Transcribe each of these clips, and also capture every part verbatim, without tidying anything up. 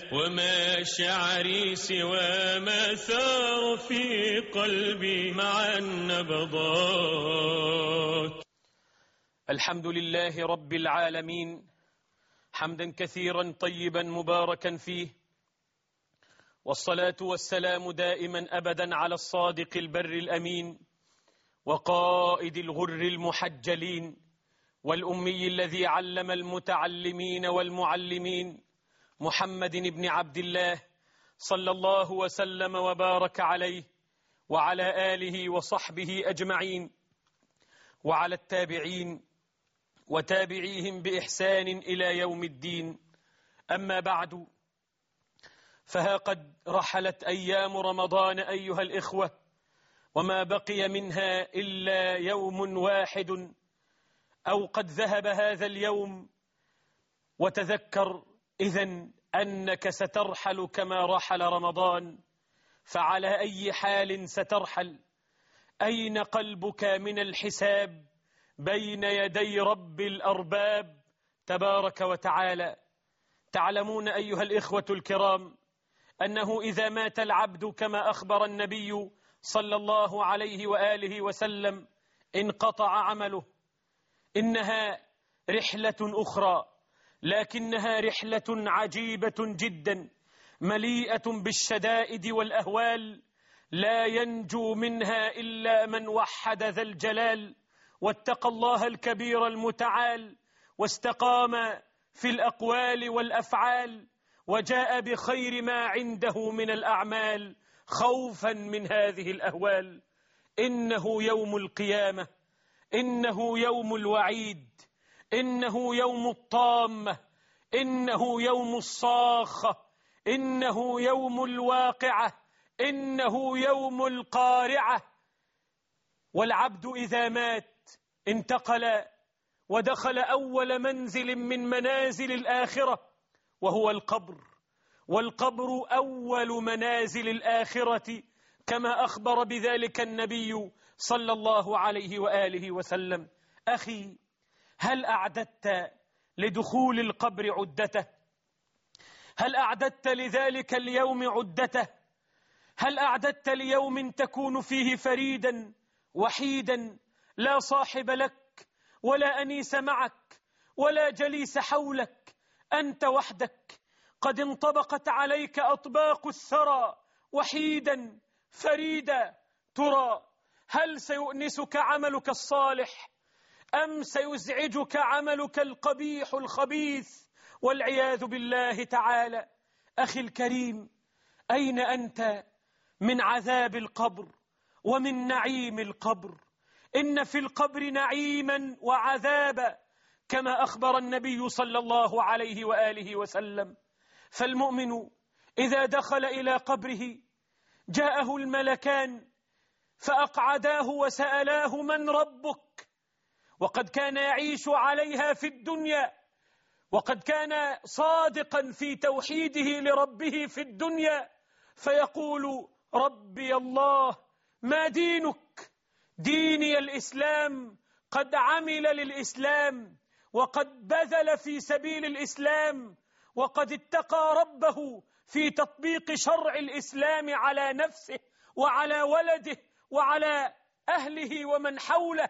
وما شعري سوى ما ثار في قلبي مع النبضات. الحمد لله رب العالمين، حمدا كثيرا طيبا مباركا فيه، والصلاة والسلام دائما أبدا على الصادق البر الأمين وقائد الغر المحجلين والأمي الذي علم المتعلمين والمعلمين، محمد بن عبد الله صلى الله وسلم وبارك عليه وعلى آله وصحبه أجمعين، وعلى التابعين وتابعيهم بإحسان إلى يوم الدين. أما بعد، فها قد رحلت أيام رمضان أيها الإخوة، وما بقي منها إلا يوم واحد، أو قد ذهب هذا اليوم. وتذكر إذن أنك سترحل كما رحل رمضان، فعلى أي حال سترحل؟ أين قلبك من الحساب بين يدي رب الأرباب تبارك وتعالى؟ تعلمون أيها الإخوة الكرام أنه إذا مات العبد كما أخبر النبي صلى الله عليه وآله وسلم انقطع عمله. إنها رحلة أخرى، لكنها رحلة عجيبة جدا مليئة بالشدائد والأهوال، لا ينجو منها إلا من وحد ذا الجلال واتقى الله الكبير المتعال، واستقام في الأقوال والأفعال، وجاء بخير ما عنده من الأعمال خوفا من هذه الأهوال. إنه يوم القيامة، إنه يوم الوعيد، إنه يوم الطامة، إنه يوم الصاخة، إنه يوم الواقعة، إنه يوم القارعة. والعبد إذا مات انتقل ودخل أول منزل من منازل الآخرة، وهو القبر. والقبر أول منازل الآخرة كما أخبر بذلك النبي صلى الله عليه وآله وسلم. أخي، هل أعددت لدخول القبر عدته؟ هل أعددت لذلك اليوم عدته؟ هل أعددت ليوم تكون فيه فريدا وحيدا، لا صاحب لك ولا أنيس معك ولا جليس حولك، أنت وحدك قد انطبقت عليك أطباق الثرى وحيدا فريدا؟ ترى هل سيؤنسك عملك الصالح أم سيزعجك عملك القبيح الخبيث والعياذ بالله تعالى؟ أخي الكريم، أين أنت من عذاب القبر ومن نعيم القبر؟ إن في القبر نعيما وعذابا كما أخبر النبي صلى الله عليه وآله وسلم. فالمؤمن إذا دخل إلى قبره جاءه الملكان فأقعداه وسألاه: من ربك؟ وقد كان يعيش عليها في الدنيا، وقد كان صادقا في توحيده لربه في الدنيا، فيقول: ربي الله. ما دينك؟ ديني الإسلام، قد عمل للإسلام وقد بذل في سبيل الإسلام وقد اتقى ربه في تطبيق شرع الإسلام على نفسه وعلى ولده وعلى أهله ومن حوله.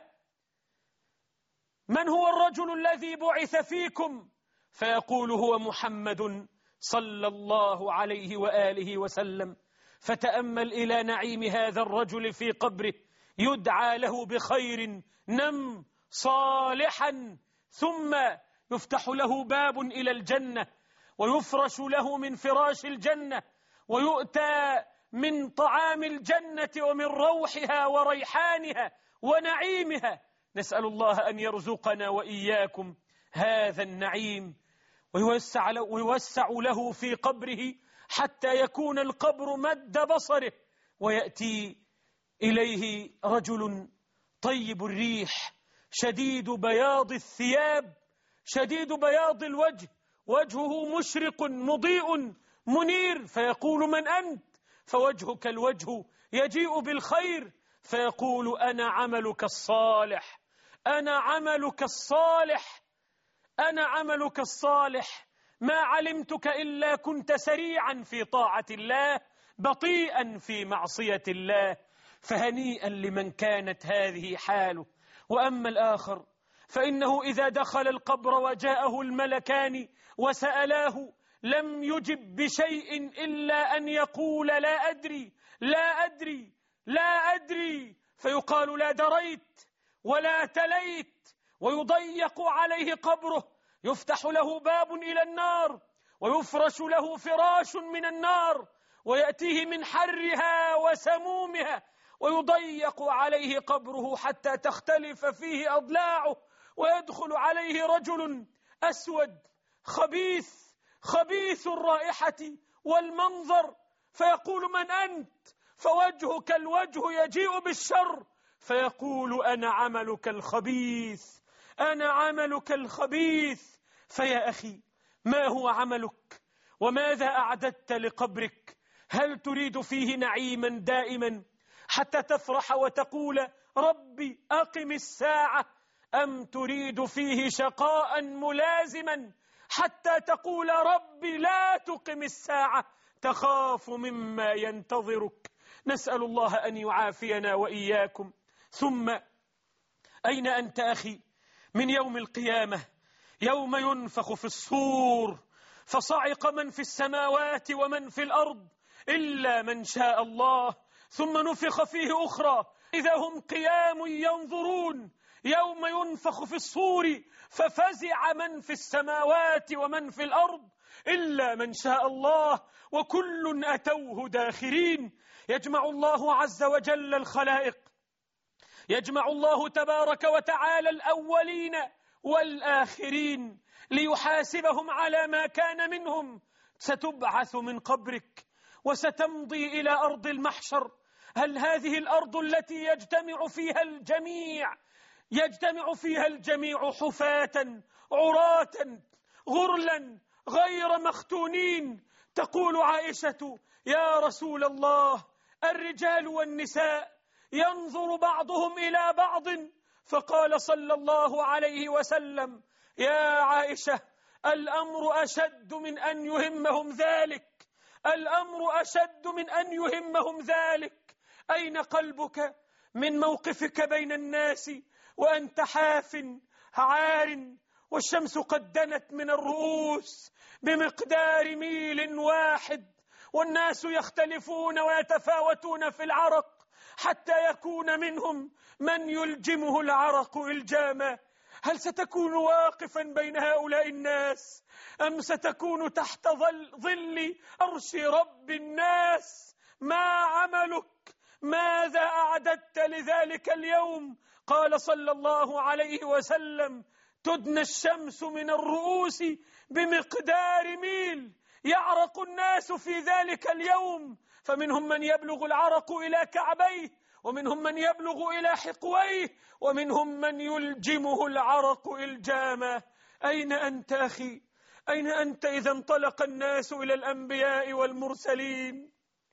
من هو الرجل الذي بعث فيكم؟ فيقول: هو محمد صلى الله عليه وآله وسلم. فتأمل إلى نعيم هذا الرجل في قبره، يدعى له بخير: نم صالحا، ثم يفتح له باب إلى الجنة، ويفرش له من فراش الجنة، ويؤتى من طعام الجنة ومن روحها وريحانها ونعيمها. نسأل الله أن يرزقنا وإياكم هذا النعيم، ويوسع له, ويوسع له في قبره حتى يكون القبر مد بصره، ويأتي إليه رجل طيب الريح شديد بياض الثياب شديد بياض الوجه، وجهه مشرق مضيء منير، فيقول: من أنت؟ فوجهك الوجه يجيء بالخير، فيقول: أنا عملك الصالح، أنا عملك الصالح، أنا عملك الصالح. ما علمتك إلا كنت سريعا في طاعة الله بطيئا في معصية الله، فهنيئا لمن كانت هذه حاله. وأما الآخر فإنه إذا دخل القبر وجاءه الملكان وسألاه لم يجب بشيء إلا أن يقول لا أدري لا أدري لا أدري، فيقال لا دريت ولا تليت، ويضيق عليه قبره، يفتح له باب إلى النار ويفرش له فراش من النار ويأتيه من حرها وسمومها، ويضيق عليه قبره حتى تختلف فيه أضلاعه، ويدخل عليه رجل أسود خبيث خبيث الرائحة والمنظر، فيقول من أنت؟ فوجهك الوجه يجيء بالشر، فيقول أنا عملك الخبيث أنا عملك الخبيث. فيا أخي، ما هو عملك؟ وماذا أعددت لقبرك؟ هل تريد فيه نعيما دائما حتى تفرح وتقول ربي أقم الساعة، أم تريد فيه شقاء ملازما حتى تقول ربي لا تقم الساعة، تخاف مما ينتظرك؟ نسأل الله أن يعافينا وإياكم. ثم أين أنت أخي من يوم القيامة، يوم ينفخ في الصور فصعق من في السماوات ومن في الأرض إلا من شاء الله، ثم نفخ فيه أخرى إذا هم قيام ينظرون، يوم ينفخ في الصور ففزع من في السماوات ومن في الأرض إلا من شاء الله، وكل أتوه داخرين. يجمع الله عز وجل الخلائق، يجمع الله تبارك وتعالى الأولين والآخرين ليحاسبهم على ما كان منهم. ستبعث من قبرك وستمضي إلى أرض المحشر. هل هذه الأرض التي يجتمع فيها الجميع يجتمع فيها الجميع حفاة عراة غرلا غير مختونين؟ تقول عائشة يا رسول الله الرجال والنساء ينظر بعضهم إلى بعض، فقال صلى الله عليه وسلم يا عائشة الأمر أشد من أن يهمهم ذلك، الأمر أشد من أن يهمهم ذلك. أين قلبك من موقفك بين الناس وأنت حاف عار والشمس قد دنت من الرؤوس بمقدار ميل واحد، والناس يختلفون ويتفاوتون في العرق حتى يكون منهم من يلجمه العرق إلجاما؟ هل ستكون واقفا بين هؤلاء الناس أم ستكون تحت ظل, ظل عرش رب الناس؟ ما عملك؟ ماذا أعددت لذلك اليوم؟ قال صلى الله عليه وسلم تدنى الشمس من الرؤوس بمقدار ميل، يعرق الناس في ذلك اليوم، فمنهم من يبلغ العرق إلى كعبيه، ومنهم من يبلغ إلى حقويه، ومنهم من يلجمه العرق إلجاما. أين أنت أخي؟ أين أنت إذا انطلق الناس إلى الأنبياء والمرسلين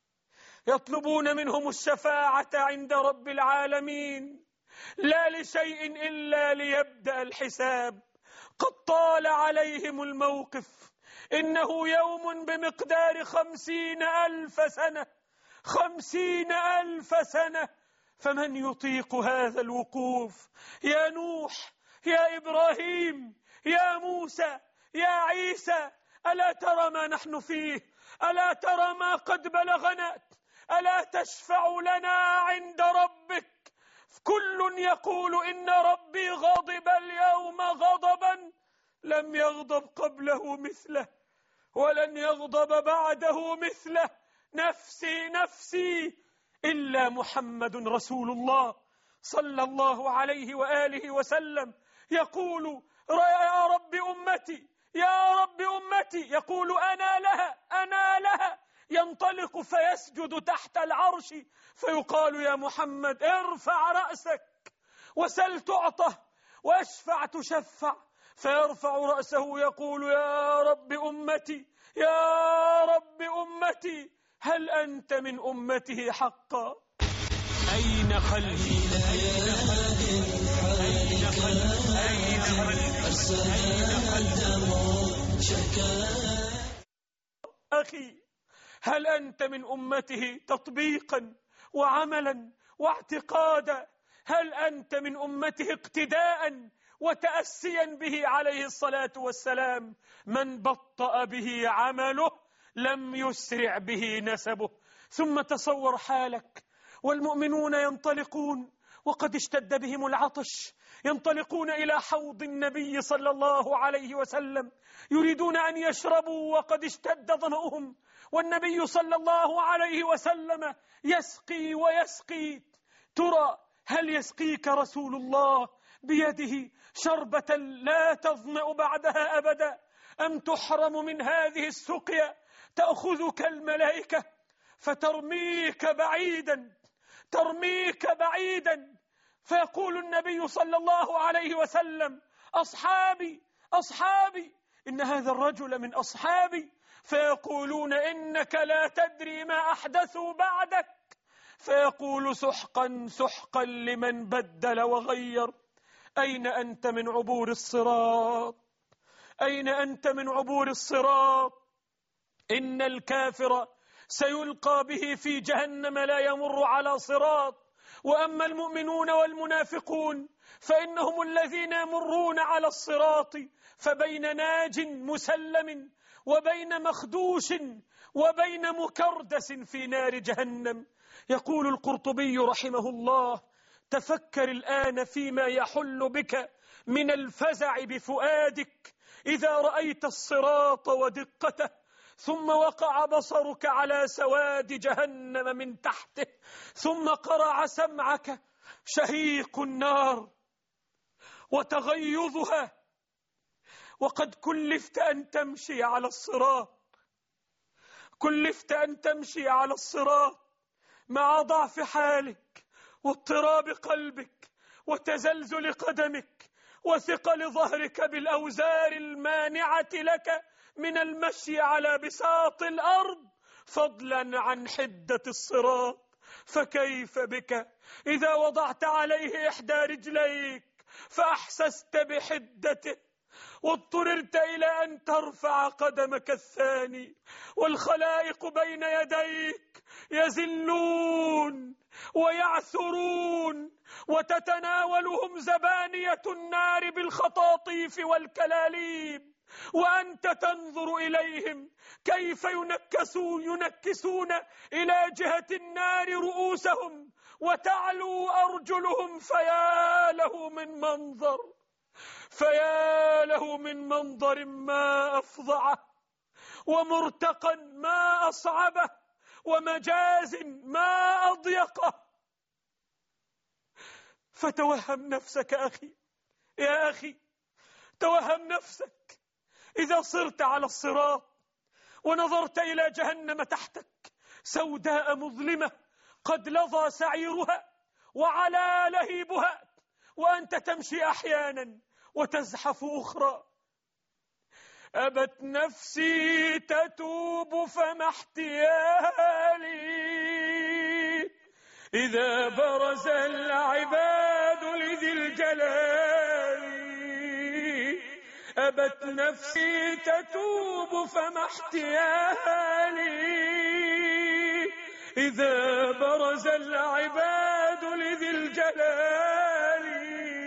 يطلبون منهم الشفاعة عند رب العالمين، لا لشيء إلا ليبدأ الحساب؟ قد طال عليهم الموقف، إنه يوم بمقدار خمسين ألف سنة، خمسين ألف سنة، فمن يطيق هذا الوقوف؟ يا نوح، يا إبراهيم، يا موسى، يا عيسى، ألا ترى ما نحن فيه؟ ألا ترى ما قد بلغنا؟ ألا تشفع لنا عند ربك؟ كل يقول إن ربي غضب اليوم غضبا لم يغضب قبله مثله ولن يغضب بعده مثله، نفسي نفسي، إلا محمد رسول الله صلى الله عليه وآله وسلم يقول يا رب أمتي يا رب أمتي، يقول أنا لها أنا لها، ينطلق فيسجد تحت العرش فيقال يا محمد ارفع رأسك وسل تعطه واشفع تشفع، فيرفع رأسه يقول يا رب أمتي يا رب أمتي، هل أنت من أمته حقا؟ أين قلبي؟ أين قلبي؟ أين قلبي؟ أين قلبي؟ أخي، هل أنت من أمته تطبيقا وعملا واعتقادا؟ هل أنت من أمته اقتداء وتأسيا به عليه الصلاة والسلام؟ من بطأ به عمله لم يسرع به نسبه. ثم تصور حالك والمؤمنون ينطلقون وقد اشتد بهم العطش، ينطلقون إلى حوض النبي صلى الله عليه وسلم، يريدون أن يشربوا وقد اشتد ظمأهم، والنبي صلى الله عليه وسلم يسقي ويسقي. ترى هل يسقيك رسول الله بيده شربة لا تظمأ بعدها أبدا، أم تحرم من هذه السقيا تأخذك الملائكة فترميك بعيدا، ترميك بعيدا. فيقول النبي صلى الله عليه وسلم: أصحابي أصحابي، إن هذا الرجل من أصحابي. فيقولون: إنك لا تدري ما أحدثوا بعدك. فيقول: سحقا سحقا لمن بدل وغير. أين أنت من عبور الصراط؟ أين أنت من عبور الصراط؟ إن الكافر سيلقى به في جهنم لا يمر على صراط، وأما المؤمنون والمنافقون فإنهم الذين يمرون على الصراط، فبين ناج مسلم وبين مخدوش وبين مكردس في نار جهنم. يقول القرطبي رحمه الله: تفكر الآن فيما يحل بك من الفزع بفؤادك إذا رأيت الصراط ودقته، ثم وقع بصرك على سواد جهنم من تحته، ثم قرع سمعك شهيق النار وتغيظها، وقد كلفت أن تمشي على الصراط، كلفت أن تمشي على الصراط مع ضعف حالك واضطراب قلبك وتزلزل قدمك وثقل ظهرك بالأوزار المانعة لك من المشي على بساط الأرض، فضلا عن حدة الصراط. فكيف بك إذا وضعت عليه إحدى رجليك فأحسست بحدته، واضطررت إلى أن ترفع قدمك الثاني، والخلائق بين يديك يزلون ويعثرون، وتتناولهم زبانية النار بالخطاطيف والكلاليب، وأنت تنظر إليهم كيف ينكسون, ينكسون إلى جهة النار رؤوسهم وتعلو أرجلهم. فيا له من منظر، فيا له من منظر ما أفظعه، ومرتقا ما أصعبه، ومجاز ما أضيقه. فتوهم نفسك أخي، يا أخي توهم نفسك إذا صرت على الصراط ونظرت إلى جهنم تحتك سوداء مظلمة قد لظى سعيرها وعلى لهيبها، وأنت تمشي أحيانا وتزحف أخرى. أبت نفسي تتوب فما احتيالي إذا برز العباد لذي الجلال. أبت نفسي تتوب فما احتيالي إذا برز العباد لذي الجلال،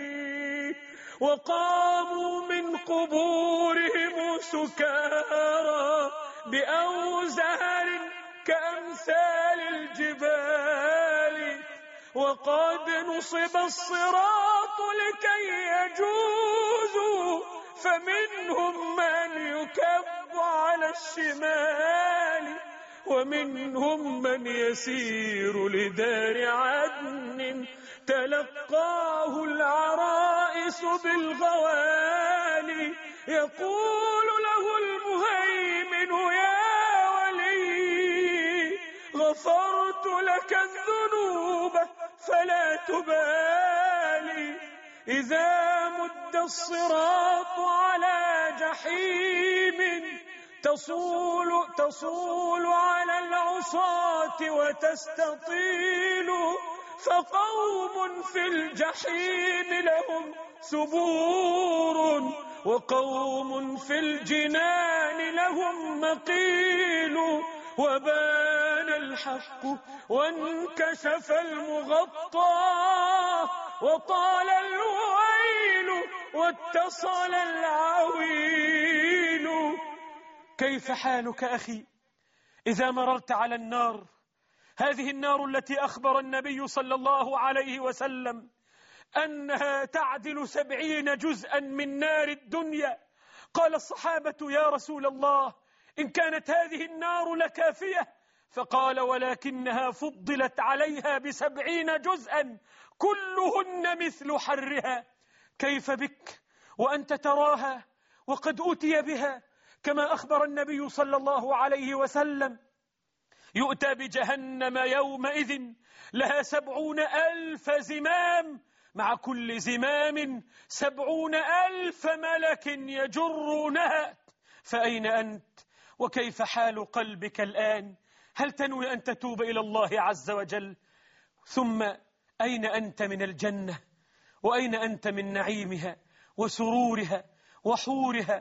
وقاموا من قبورهم سكارى بأوزار كأمثال الجبال، وقد نصب الصراط لكي يجوزوا، فمنهم من يكب على الشمال، ومنهم من يسير لدار عدن تلقاه العرائس بالغوالي. يقول له المهيمن: يا ولي غفرت لك الذنوب فلا تبالي. إذا مد الصراط على جحيم تصول, تصول على العصاة وتستطيل، فقوم في الجحيم لهم سبور وقوم في الجنان لهم مقيل، وبان الحق وانكشف المغطى، وطال الويل واتصل العويل. كيف حالك أخي إذا مررت على النار؟ هذه النار التي أخبر النبي صلى الله عليه وسلم أنها تعدل سبعين جزءا من نار الدنيا. قال الصحابة: يا رسول الله، إن كانت هذه النار لكافية. فقال: ولكنها فضلت عليها بسبعين جزءا كلهن مثل حرها. كيف بك وأنت تراها وقد أتي بها؟ كما أخبر النبي صلى الله عليه وسلم: يؤتى بجهنم يومئذ لها سبعون ألف زمام، مع كل زمام سبعون ألف ملك يجرونها. فأين أنت؟ وكيف حال قلبك الآن؟ هل تنوي أن تتوب إلى الله عز وجل؟ ثم أين أنت من الجنة؟ وأين أنت من نعيمها وسرورها وحورها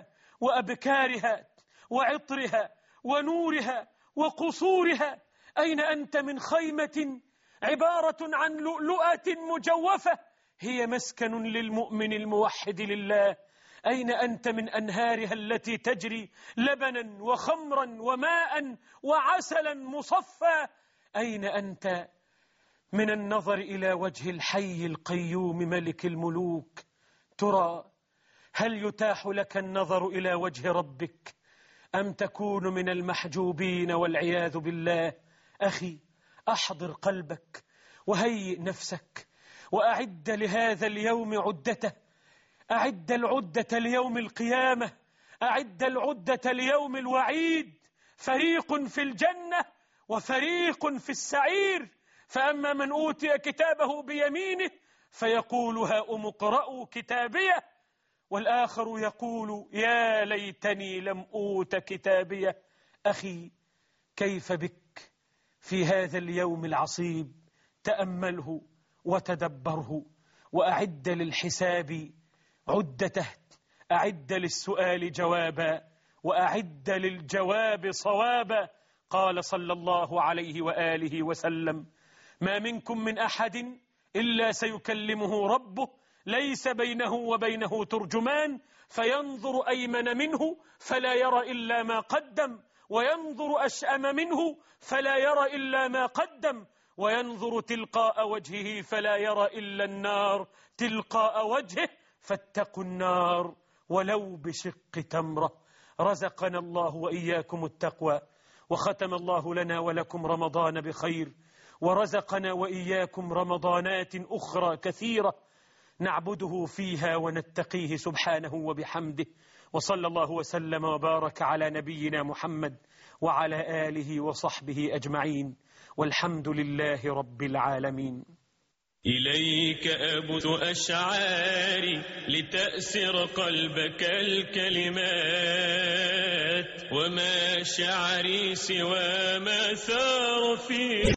وأبكارها وعطرها ونورها وقصورها؟ أين أنت من خيمة عبارة عن لؤلؤة مجوفة هي مسكن للمؤمن الموحد لله؟ أين أنت من أنهارها التي تجري لبنا وخمرا وماء وعسلا مصفى؟ أين أنت من النظر إلى وجه الحي القيوم ملك الملوك؟ ترى هل يتاح لك النظر إلى وجه ربك أم تكون من المحجوبين والعياذ بالله؟ أخي، أحضر قلبك وهيئ نفسك وأعد لهذا اليوم عدته. أعد العدة ليوم القيامة، أعد العدة ليوم الوعيد. فريق في الجنة وفريق في السعير. فأما من أوتي كتابه بيمينه فيقول: هاؤم اقرءوا كتابيه. والآخر يقول: يا ليتني لم أوت كتابيه. أخي، كيف بك في هذا اليوم العصيب؟ تأمله وتدبره وأعد للحساب عدته، أعد للسؤال جوابا وأعد للجواب صوابا. قال صلى الله عليه وآله وسلم: ما منكم من أحد إلا سيكلمه ربه، ليس بينه وبينه ترجمان، فينظر أيمن منه فلا يرى إلا ما قدم، وينظر أشأم منه فلا يرى إلا ما قدم، وينظر تلقاء وجهه فلا يرى إلا النار تلقاء وجهه، فاتقوا النار ولو بشق تمرة. رزقنا الله وإياكم التقوى، وختم الله لنا ولكم رمضان بخير، ورزقنا وإياكم رمضانات أخرى كثيرة نعبده فيها ونتقيه سبحانه وبحمده. وصلى الله وسلم وبارك على نبينا محمد وعلى آله وصحبه أجمعين، والحمد لله رب العالمين. إليك أبث أشعاري لتأسر قلبك الكلمات، وما شعري سوى ما ثار فيه.